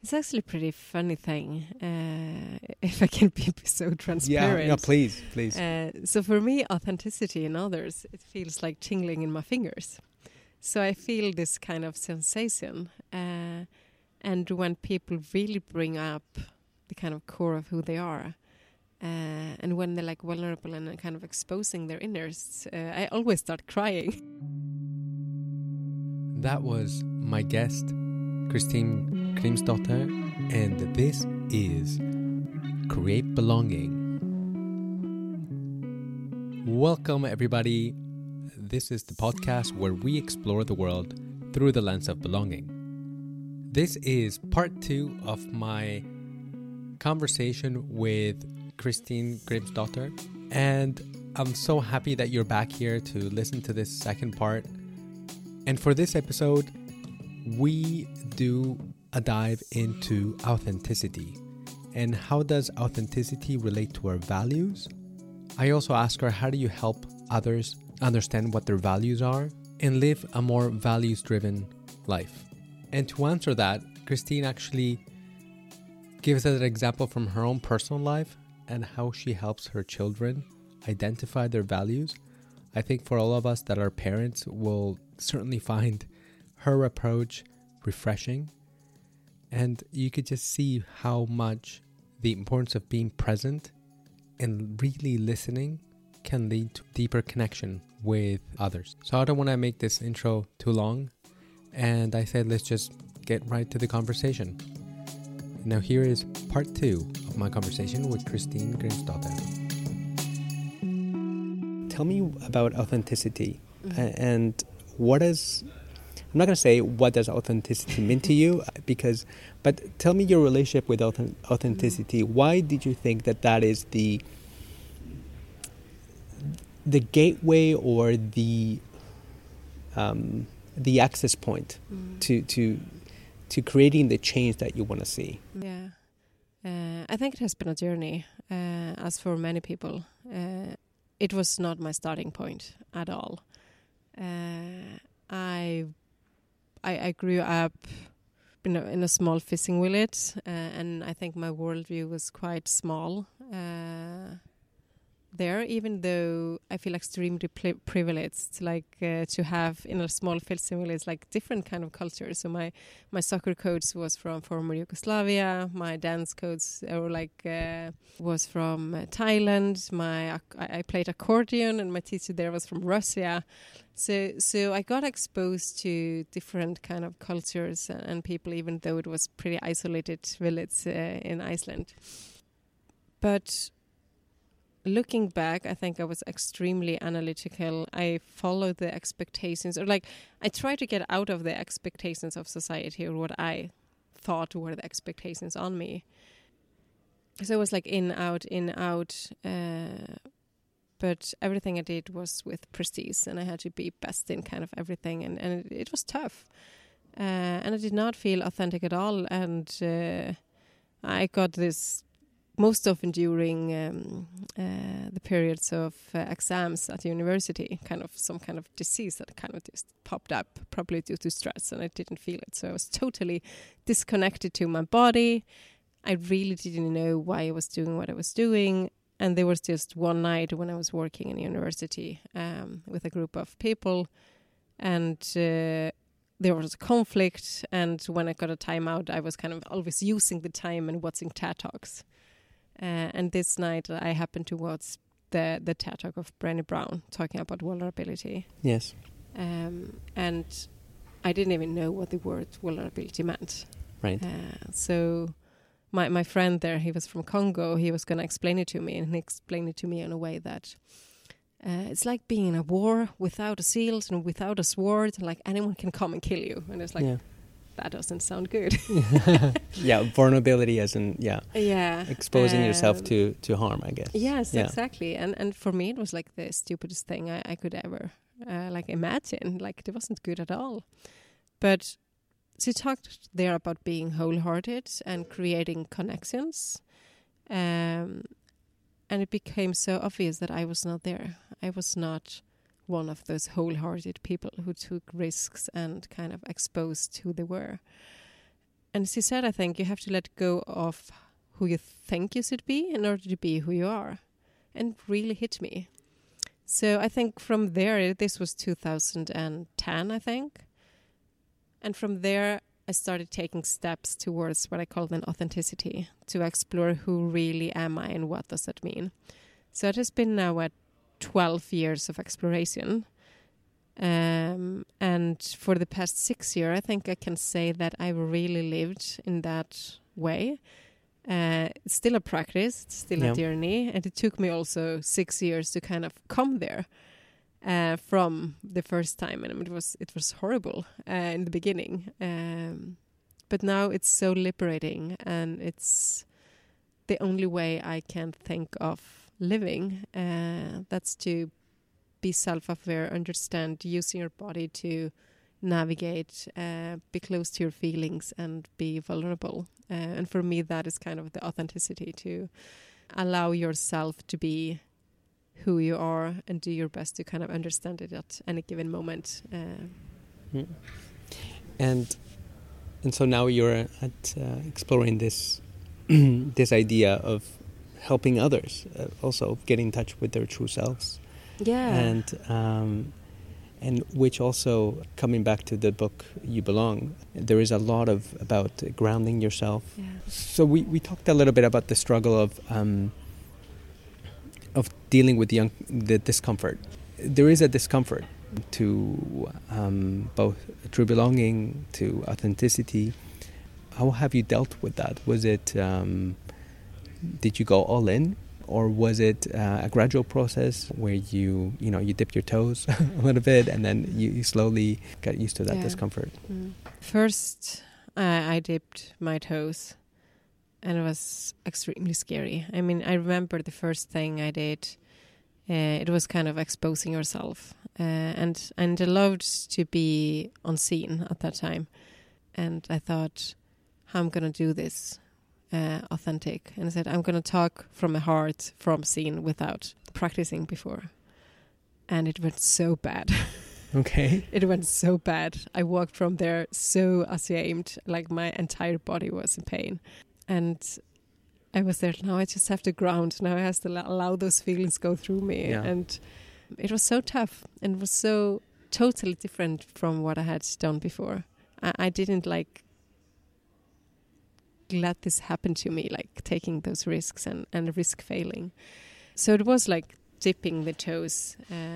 It's actually a pretty funny thing, if I can be so transparent. Yeah, please. So for me, authenticity in others, it feels like tingling in my fingers. So I feel this kind of sensation. And when people really bring up the kind of core of who they are, and when they're like vulnerable and kind of exposing their inners, I always start crying. That was my guest, Christine Grimsdotter, and this is Create Belonging. Welcome, everybody. This is the podcast where we explore the world through the lens of belonging. This is part 2 of my conversation with Christine Grimsdotter, and I'm so happy that you're back here to listen to this second part. And for this episode, we do a dive into authenticity and how does authenticity relate to our values. I also ask her, how do you help others understand what their values are and live a more values-driven life? And to answer that, Christine actually gives us an example from her own personal life and how she helps her children identify their values. I think for all of us that are parents will certainly find her approach refreshing. And you could just see how much the importance of being present and really listening can lead to deeper connection with others. So I don't want to make this intro too long. And I said, let's just get right to the conversation. Now here is part 2 of my conversation with Christine Grimsdotter. Tell me about authenticity and what is, I'm not going to say what does authenticity mean to you, but tell me your relationship with authenticity. Why did you think that is the gateway or the access point to creating the change that you want to see? Yeah, I think it has been a journey, as for many people. It was not my starting point at all. I grew up in a small fishing village, and I think my worldview was quite small there, even though I feel extremely privileged, to have in a small fishing village different kind of cultures. So my soccer coach was from former Yugoslavia. My dance coach was from Thailand. I played accordion, and my teacher there was from Russia. So I got exposed to different kind of cultures and people, even though it was pretty isolated village in Iceland. But looking back, I think I was extremely analytical. I followed the expectations, I tried to get out of the expectations of society or what I thought were the expectations on me. So it was in, out. But everything I did was with prestige, and I had to be best in kind of everything, and it was tough. And I did not feel authentic at all, and I got this most often during the periods of exams at university, some kind of disease that kind of just popped up, probably due to stress, and I didn't feel it. So I was totally disconnected to my body. I really didn't know why I was doing what I was doing. And there was just one night when I was working in university with a group of people, and there was a conflict. And when I got a timeout, I was kind of always using the time and watching TED Talks. And this night, I happened to watch the TED Talk of Brené Brown talking about vulnerability. Yes. And I didn't even know what the word vulnerability meant. Right. So my friend there, he was from Congo, he was going to explain it to me, and he explained it to me in a way that it's like being in a war without a shield and without a sword, anyone can come and kill you. And it's that doesn't sound good. Yeah, vulnerability as in, exposing yourself to harm, I guess. Yes, exactly. And for me, it was the stupidest thing I could ever imagine. It wasn't good at all. But she talked there about being wholehearted and creating connections. And it became so obvious that I was not there. I was not one of those wholehearted people who took risks and kind of exposed who they were. And she said, I think you have to let go of who you think you should be in order to be who you are. And it really hit me. So I think from there, this was 2010, I think. And from there, I started taking steps towards what I call then authenticity, to explore who really am I and what does that mean. So it has been now 12 years of exploration. And for the past 6 years, I think I can say that I've really lived in that way. It's still a practice, it's still a journey, and it took me also 6 years to kind of come there from the first time, and it was horrible in the beginning, but now it's so liberating, and it's the only way I can think of living. That's to be self-aware, understand, using your body to navigate, be close to your feelings, and be vulnerable. And for me, that is kind of the authenticity, to allow yourself to be who you are and do your best to kind of understand it at any given moment. And so now you're at exploring this this idea of helping others, also getting in touch with their true selves. Yeah. And which also, coming back to the book You Belong, there is a lot about grounding yourself. Yeah. So we talked a little bit about the struggle of dealing with the discomfort. There is a discomfort to both true belonging, to authenticity. How have you dealt with that? Was it, did you go all in? Or was it a gradual process where you dipped your toes a little bit and then you slowly got used to that discomfort? First, I dipped my toes, and it was extremely scary. I mean, I remember the first thing I did, it was kind of exposing yourself. And I loved to be on scene at that time. And I thought, how I'm going to do this? Authentic, and I said I'm going to talk from my heart from scene without practicing before, and it went so bad. Okay. It went so bad. I walked from there so ashamed, like my entire body was in pain, and I was there. Now I just have to ground. Now I have to allow those feelings go through me, and it was so tough, and it was so totally different from what I had done before. I didn't let this happen to me, like taking those risks and risk failing. So it was like dipping the toes.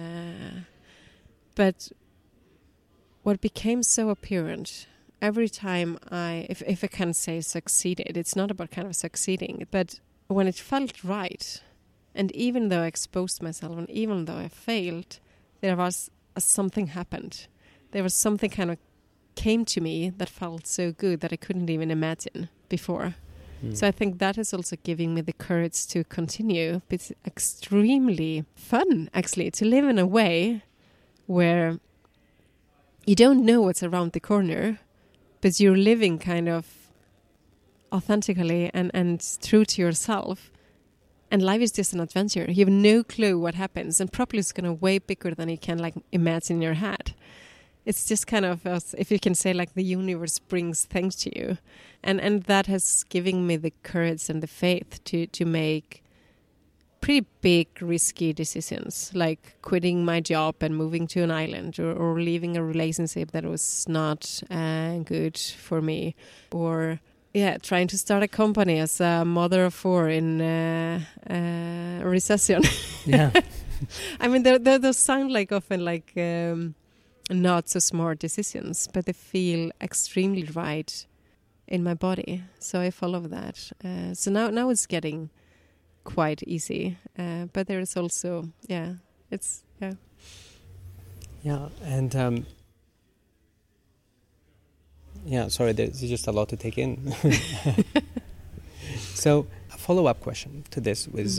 But what became so apparent every time if I can say succeeded, it's not about kind of succeeding, but when it felt right, and even though I exposed myself and even though I failed, there was something happened. There was something kind of came to me that felt so good that I couldn't even imagine before. So I think that is also giving me the courage to continue. It's extremely fun, actually, to live in a way where you don't know what's around the corner, but you're living kind of authentically and true to yourself. And life is just an adventure. You have no clue what happens, and probably it's going to way bigger than you can imagine in your head. It's just kind of, if you can say, the universe brings things to you. And that has given me the courage and the faith to make pretty big, risky decisions, like quitting my job and moving to an island, or leaving a relationship that was not good for me, or trying to start a company as a mother of four in a recession. Yeah. I mean, those sound often not so smart decisions, but they feel extremely right in my body. So I follow that. So now it's getting quite easy. But there is also, it's. Yeah, and sorry, there's just a lot to take in. So a follow-up question to this was,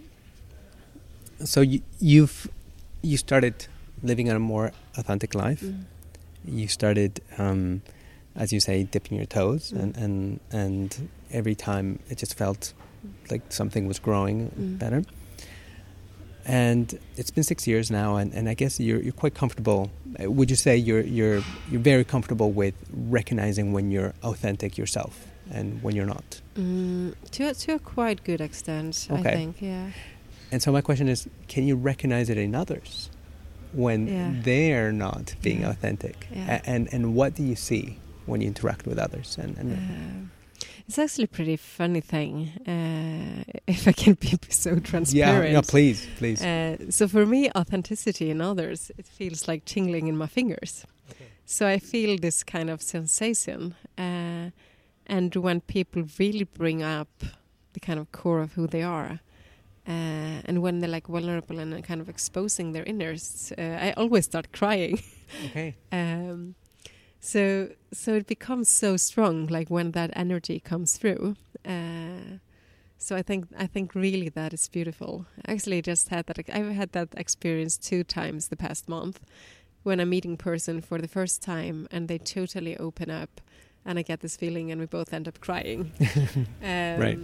so you started living a more authentic life. You started, as you say, dipping your toes, and every time it just felt like something was growing better. And it's been 6 years now, and I guess you're quite comfortable. Would you say you're very comfortable with recognizing when you're authentic yourself and when you're not? To a quite good extent, Okay. I think, yeah. And so my question is, can you recognize it in others when they're not being authentic? Yeah. And what do you see when you interact with others? It's actually a pretty funny thing, if I can be so transparent. Yeah, no, please. So for me, authenticity in others, it feels like tingling in my fingers. Okay. So I feel this kind of sensation. And when people really bring up the kind of core of who they are, and when they're like vulnerable and kind of exposing their inners, I always start crying. Okay. So it becomes so strong, like when that energy comes through. So I think really that is beautiful. I actually just had that. I've had that experience 2 times the past month, when I'm meeting person for the first time and they totally open up, and I get this feeling, and we both end up crying. Right.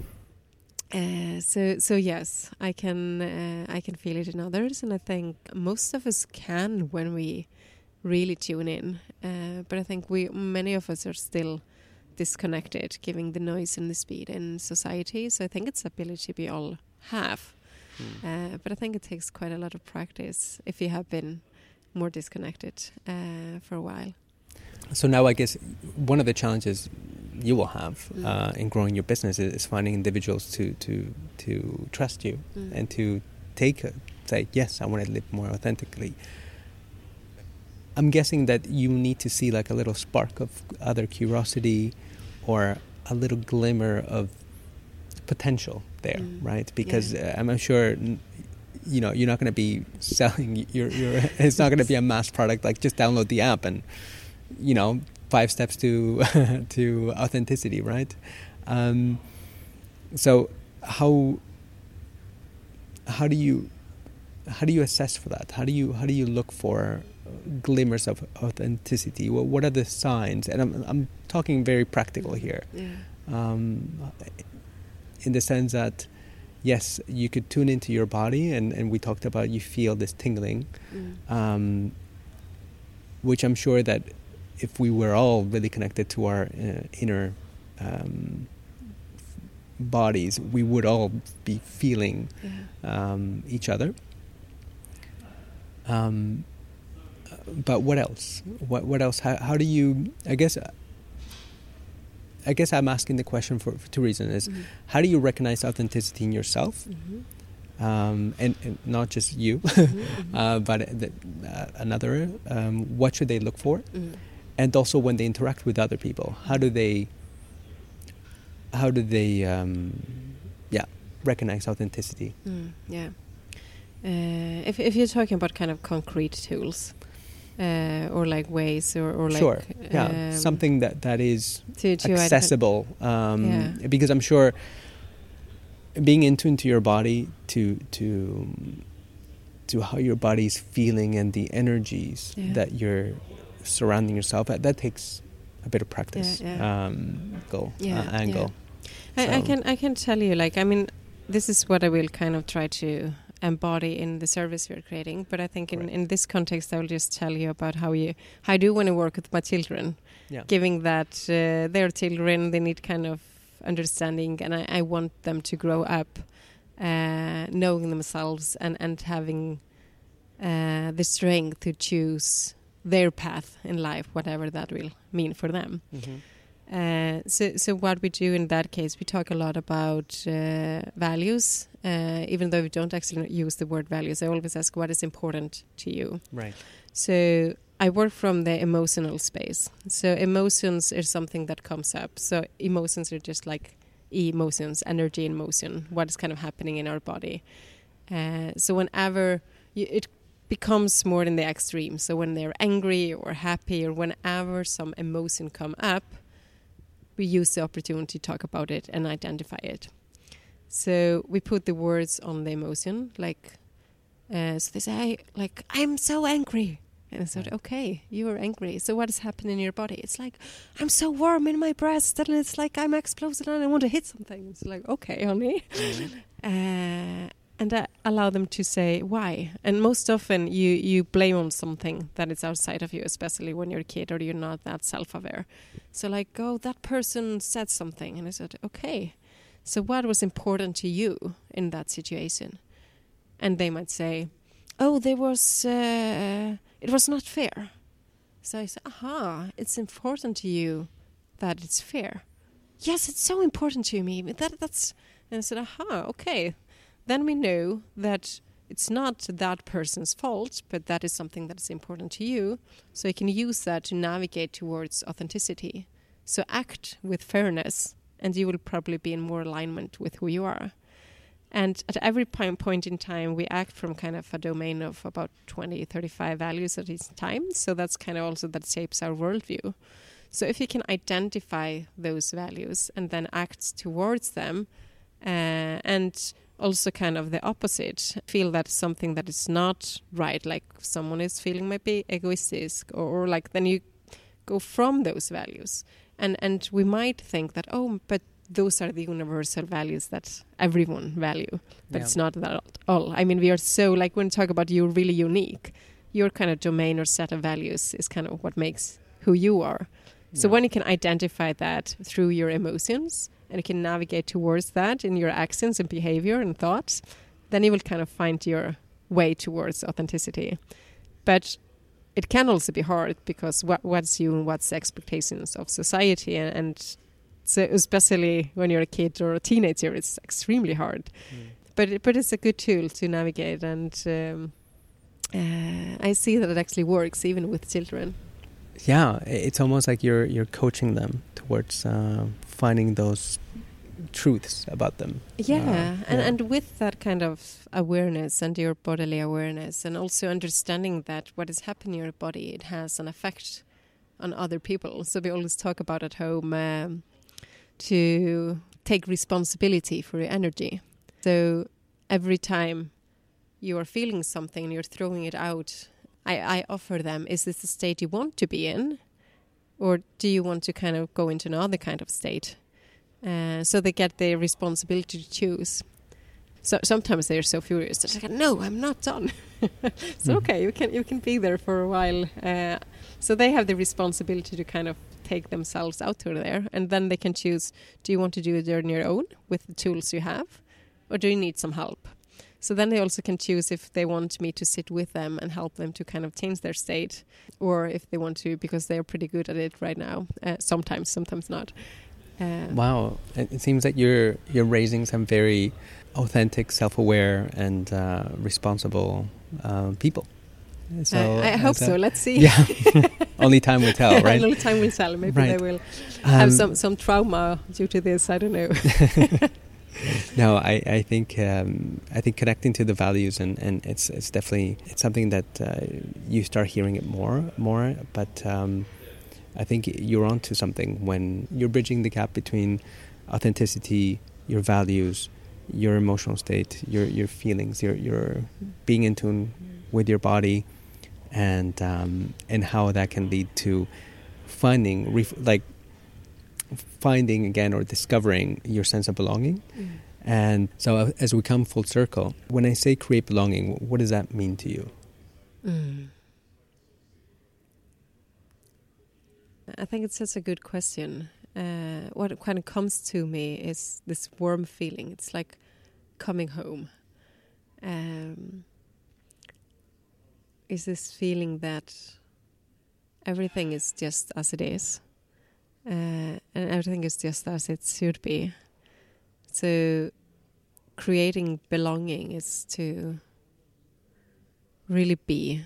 So yes, I can feel it in others, and I think most of us can when we really tune in. But I think many of us are still disconnected, given the noise and the speed in society. So I think it's ability we all have. But I think it takes quite a lot of practice if you have been more disconnected for a while. So now I guess one of the challenges you will have in growing your business is finding individuals to trust you and to say, yes, I want to live more authentically. I'm guessing that you need to see like a little spark of other curiosity or a little glimmer of potential there, right? Because I'm sure, you're not going to be selling it's not going to be a mass product like just download the app and 5 steps to to authenticity, right? So how do you assess for that? How do you look for glimmers of authenticity? What are the signs? And I'm talking very practical here, in the sense that yes, you could tune into your body, and we talked about you feel this tingling, which I'm sure that if we were all really connected to our inner bodies, we would all be feeling each other. But what else? What else? How do you? I guess I'm asking the question for 2 reasons. How do you recognize authenticity in yourself, and not just you, but another? What should they look for? And also when they interact with other people, how do they recognize authenticity? If you're talking about kind of concrete tools, or like ways, or like sure, something that is to accessible, because I'm sure being in tune to your body, to how your body's feeling and the energies that you're surrounding yourself at, that takes a bit of practice. Angle. I can tell you, like, I mean, this is what I will kind of try to embody in the service we're creating, but I think in this context I will just tell you about how I do when I work with my children, giving that they're children, they need kind of understanding, and I want them to grow up knowing themselves and having the strength to choose their path in life, whatever that will mean for them. So what we do in that case, we talk a lot about values, even though we don't actually use the word values. I always ask, what is important to you? Right. So I work from the emotional space. So emotions is something that comes up. So emotions are just like emotions, energy in motion, what is kind of happening in our body. So whenever it becomes more in the extreme, so when they're angry or happy, or whenever some emotion come up, we use the opportunity to talk about it and identify it. So we put the words on the emotion, like, so they say, like, I'm so angry. And I said, okay, you are angry. So what is happening in your body? It's like, I'm so warm in my breast, and it's like I'm exploding and I want to hit something. It's like, okay, honey. And allow them to say why. And most often you blame on something that is outside of you, especially when you're a kid or you're not that self-aware. So like, oh, that person said something. And I said, okay, so what was important to you in that situation? And they might say, oh, it was not fair. So I said, it's important to you that it's fair. Yes, it's so important to me. That's. And I said, okay. Then we know that it's not that person's fault, but that is something that is important to you. So you can use that to navigate towards authenticity. So act with fairness, and you will probably be in more alignment with who you are. And at every point in time, we act from kind of a domain of about 20, 35 values at each time. So that's kind of also that shapes our worldview. So if you can identify those values and then act towards them, and also kind of the opposite, feel that something that is not right, like someone is feeling maybe egoistic, or like then you go from those values. And we might think that, but those are the universal values that everyone value, but it's not that at all. I mean, we are so, like when we talk about you're really unique, your kind of domain or set of values is kind of what makes who you are. So when you can identify that through your emotions, and you can navigate towards that in your actions and behavior and thoughts, then you will kind of find your way towards authenticity. But it can also be hard, because what's you and what's the expectations of society, and so especially when you're a kid or a teenager, it's extremely hard. But it's a good tool to navigate, and I see that it actually works even with children. Yeah, it's almost like you're coaching them towards finding those truths about them. And with that kind of awareness and your bodily awareness, and also understanding that what is happening in your body, it has an effect on other people. So we always talk about at home to take responsibility for your energy. So every time you are feeling something and you're throwing it out, I offer them, is this the state you want to be in? Or do you want to kind of go into another kind of state? So they get the responsibility to choose. So sometimes they're so furious. They're like, no, I'm not done. So okay, you can be there for a while. So they have the responsibility to kind of take themselves out to there. And then they can choose, do you want to do it on your own with the tools you have? Or do you need some help? So then they also can choose if they want me to sit with them and help them to kind of change their state, or if they want to, because they're pretty good at it right now. Sometimes not. Wow, it seems that you're raising some very authentic, self-aware, and responsible people. So I hope so. Let's see. Yeah, only time will tell, right? Only time will tell. Maybe they will have some trauma due to this. I don't know. No, I think connecting to the values, and it's definitely something that you start hearing it more. But I think you're onto something when you're bridging the gap between authenticity, your values, your emotional state, your feelings, your being in tune with your body, and how that can lead to finding again, or discovering your sense of belonging. And so as we come full circle, when I say create belonging, what does that mean to you? I think it's such a good question. What kind of comes to me is this warm feeling. It's like coming home. Is this feeling that everything is just as it is. And everything is just as it should be. So creating belonging is to really be.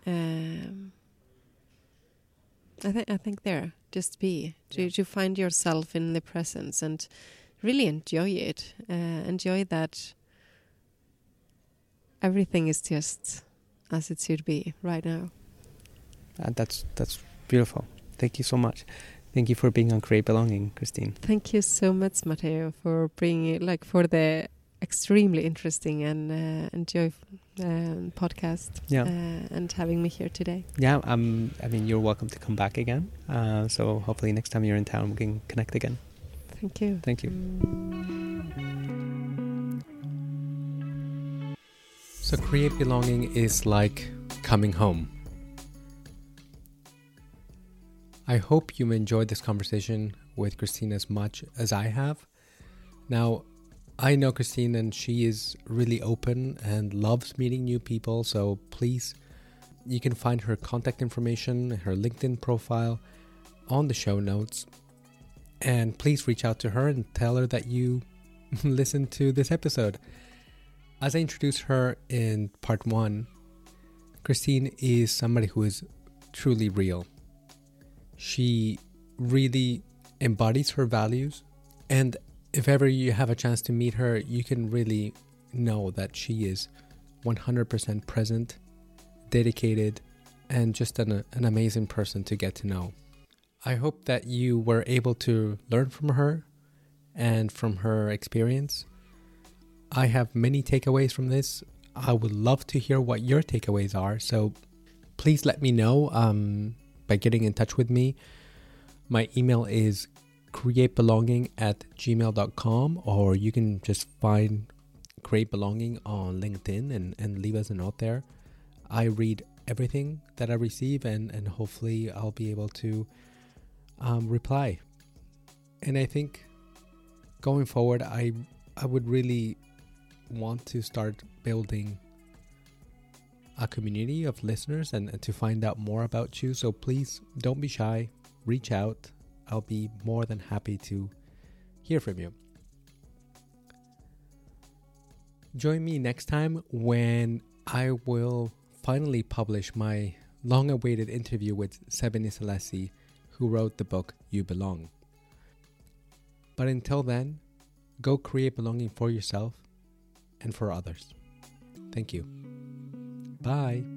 I think there, just be. To find yourself in the presence and really enjoy it. Enjoy that everything is just as it should be right now. That's beautiful. Thank you so much. Thank you for being on Create Belonging, Christine. Thank you so much, Matteo, for bringing for the extremely interesting and enjoyable podcast. And having me here today. Yeah, I mean, you're welcome to come back again. So hopefully next time you're in town, we can connect again. Thank you. Thank you. So Create Belonging is like coming home. I hope you enjoyed this conversation with Christine as much as I have. Now, I know Christine and she is really open and loves meeting new people, so please, you can find her contact information, her LinkedIn profile on the show notes. And please reach out to her and tell her that you listened to this episode. As I introduced her in part 1, Christine is somebody who is truly real. She really embodies her values, and if ever you have a chance to meet her, you can really know that she is 100% present, dedicated, and just an amazing person to get to know. I hope that you were able to learn from her and from her experience. I have many takeaways from this. I would love to hear what your takeaways are, so please let me know by getting in touch with me. My email is createbelonging@gmail.com, or you can just find Create Belonging on LinkedIn and leave us a note there. I read everything that I receive, and hopefully I'll be able to reply. And I think going forward, I would really want to start building a community of listeners and to find out more about you. So please don't be shy. Reach out. I'll be more than happy to hear from you. Join me next time when I will finally publish my long-awaited interview with Sebene Selassie, who wrote the book You Belong. But until then, go create belonging for yourself and for others. Thank you. Bye.